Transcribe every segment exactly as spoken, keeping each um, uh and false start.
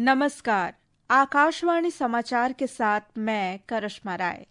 नमस्कार, आकाशवाणी समाचार के साथ मैं करिश्मा राय।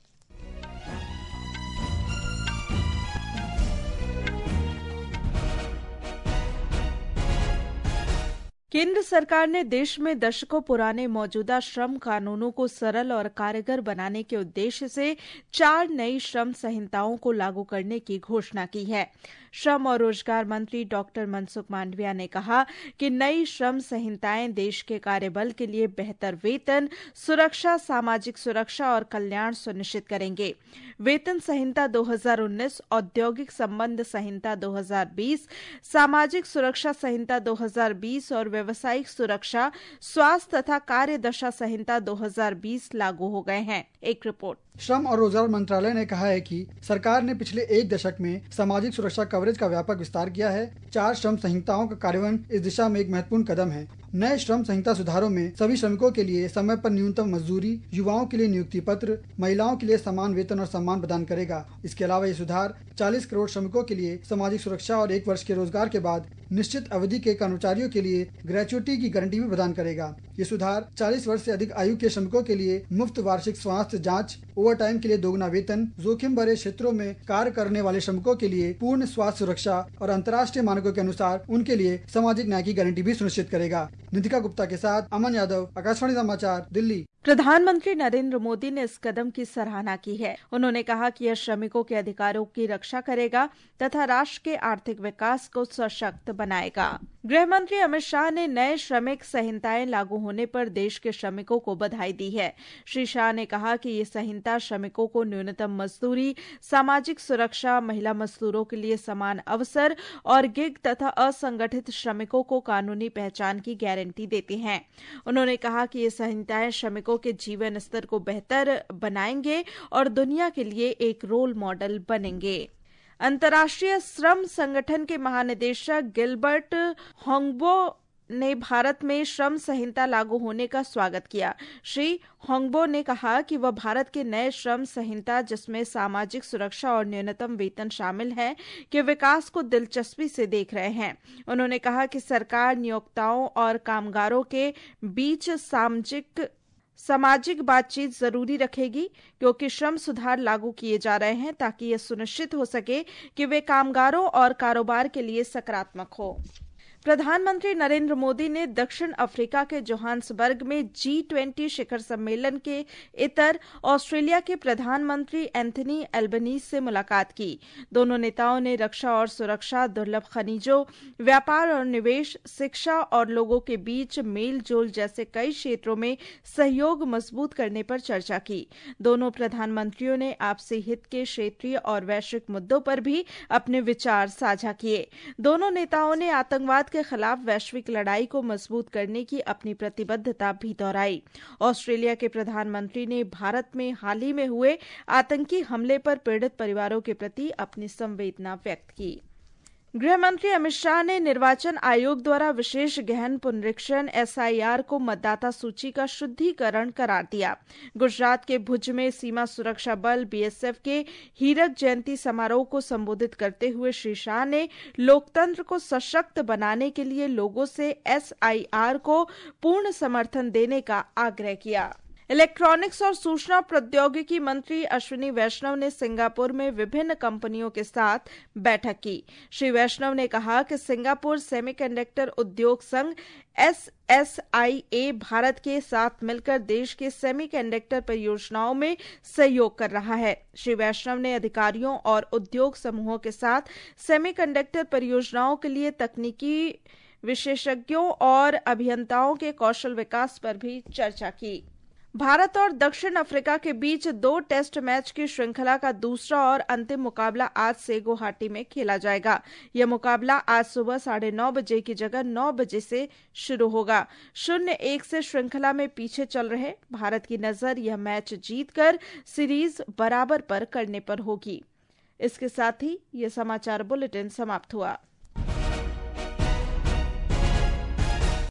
केंद्र सरकार ने देश में दशकों पुराने मौजूदा श्रम कानूनों को सरल और कारगर बनाने के उद्देश्य से चार नई श्रम संहिताओं को लागू करने की घोषणा की है। श्रम और रोजगार मंत्री डॉक्टर मनसुख मांडविया ने कहा कि नई श्रम संहिताएं देश के कार्यबल के लिए बेहतर वेतन, सुरक्षा, सामाजिक सुरक्षा और कल्याण सुनिश्चित करेंगे। वेतन संहिता दो हज़ार उन्नीस, औद्योगिक संबंध संहिता दो हज़ार बीस, सामाजिक सुरक्षा संहिता दो हज़ार बीस और व्यवसायिक सुरक्षा, स्वास्थ्य तथा कार्यदशा संहिता दो हज़ार बीस लागू हो गए हैं। एक रिपोर्ट। श्रम और रोजगार मंत्रालय ने कहा है कि सरकार ने पिछले एक दशक में सामाजिक सुरक्षा कवरेज का व्यापक विस्तार किया है। चार श्रम संहिताओं का कार्यान्वयन इस दिशा में एक महत्वपूर्ण कदम है। नए श्रम संहिता सुधारों में सभी श्रमिकों के लिए समय पर न्यूनतम मजदूरी, युवाओं के लिए नियुक्ति पत्र, महिलाओं के लिए समान वेतन और सम्मान प्रदान करेगा। इसके अलावा ये सुधार चालीस करोड़ श्रमिकों के लिए सामाजिक सुरक्षा और एक वर्ष के रोजगार के बाद निश्चित अवधि के कर्मचारियों के लिए ग्रेच्युटी की गारंटी भी प्रदान करेगा। ये सुधार चालीस वर्ष से अधिक आयु के श्रमिकों के लिए मुफ्त वार्षिक स्वास्थ्य जांच, ओवर टाइम के लिए दोगुना वेतन, जोखिम भरे क्षेत्रों में कार्य करने वाले श्रमिकों के लिए पूर्ण स्वास्थ्य सुरक्षा और अंतर्राष्ट्रीय मानकों के अनुसार उनके लिए सामाजिक न्याय की गारंटी भी सुनिश्चित करेगा। निधिका गुप्ता के साथ अमन यादव, आकाशवाणी समाचार, दिल्ली। प्रधानमंत्री नरेंद्र मोदी ने इस कदम की सराहना की है। उन्होंने कहा कि यह श्रमिकों के अधिकारों की रक्षा करेगा तथा राष्ट्र के आर्थिक विकास को सशक्त बनाएगा। गृह मंत्री अमित शाह ने नए श्रमिक संहिताएं लागू होने पर देश के श्रमिकों को बधाई दी है। श्री शाह ने कहा कि ये संहिता श्रमिकों को न्यूनतम मजदूरी, सामाजिक सुरक्षा, महिला मजदूरों के लिए समान अवसर और गिग तथा असंगठित श्रमिकों को कानूनी पहचान की गारंटी देती हैं। उन्होंने कहा कि ये संहिताएं श्रमिकों के जीवन स्तर को बेहतर बनाएंगे और दुनिया के लिए एक रोल मॉडल बनेंगे। अंतर्राष्ट्रीय श्रम संगठन के महानिदेशक गिलबर्ट होंगबो ने भारत में श्रम संहिता लागू होने का स्वागत किया। श्री होंगबो ने कहा कि वह भारत के नए श्रम संहिता, जिसमें सामाजिक सुरक्षा और न्यूनतम वेतन शामिल है, के विकास को दिलचस्पी से देख रहे हैं। उन्होंने कहा कि सरकार नियोक्ताओं और कामगारों के बीच सामाजिक सामाजिक बातचीत जरूरी रखेगी, क्योंकि श्रम सुधार लागू किए जा रहे हैं ताकि यह सुनिश्चित हो सके कि वे कामगारों और कारोबार के लिए सकारात्मक हो। प्रधानमंत्री नरेंद्र मोदी ने दक्षिण अफ्रीका के जोहान्सबर्ग में जी ट्वेंटी शिखर सम्मेलन के इतर ऑस्ट्रेलिया के प्रधानमंत्री एंथनी एल्बनीज से मुलाकात की। दोनों नेताओं ने रक्षा और सुरक्षा, दुर्लभ खनिजों, व्यापार और निवेश, शिक्षा और लोगों के बीच मेल जोल जैसे कई क्षेत्रों में सहयोग मजबूत करने पर चर्चा की। दोनों प्रधानमंत्रियों ने आपसी हित के क्षेत्रीय और वैश्विक मुद्दों पर भी अपने विचार साझा किए। दोनों नेताओं ने आतंकवाद के खिलाफ वैश्विक लड़ाई को मजबूत करने की अपनी प्रतिबद्धता भी दोहराई। ऑस्ट्रेलिया के प्रधानमंत्री ने भारत में हाल ही में हुए आतंकी हमले पर पीड़ित परिवारों के प्रति अपनी संवेदना व्यक्त की। गृह मंत्री अमित शाह ने निर्वाचन आयोग द्वारा विशेष गहन पुनरीक्षण एस आई आर को मतदाता सूची का शुद्धिकरण करार दिया। गुजरात के भुज में सीमा सुरक्षा बल बी एस एफ के हीरक जयंती समारोह को संबोधित करते हुए श्री शाह ने लोकतंत्र को सशक्त बनाने के लिए लोगों से एस आई आर को पूर्ण समर्थन देने का आग्रह किया। इलेक्ट्रॉनिक्स और सूचना प्रौद्योगिकी मंत्री अश्विनी वैष्णव ने सिंगापुर में विभिन्न कंपनियों के साथ बैठक की। श्री वैष्णव ने कहा कि सिंगापुर सेमीकंडक्टर उद्योग संघ S S I A Bharat के साथ मिलकर देश के सेमीकंडक्टर परियोजनाओं में सहयोग कर रहा है। श्री वैष्णव ने अधिकारियों और उद्योग समूहों के साथ सेमीकंडक्टर परियोजनाओं के लिए तकनीकी विशेषज्ञों और अभियंताओं के कौशल विकास पर भी चर्चा की। भारत और दक्षिण अफ्रीका के बीच दो टेस्ट मैच की श्रृंखला का दूसरा और अंतिम मुकाबला आज से गुवाहाटी में खेला जाएगा। यह मुकाबला आज सुबह साढ़े नौ बजे की जगह नौ बजे से शुरू होगा। शून्य एक से श्रृंखला में पीछे चल रहे भारत की नजर यह मैच जीतकर सीरीज बराबर पर करने पर होगी। इसके साथ ही यह समाचार बुलेटिन समाप्त हुआ।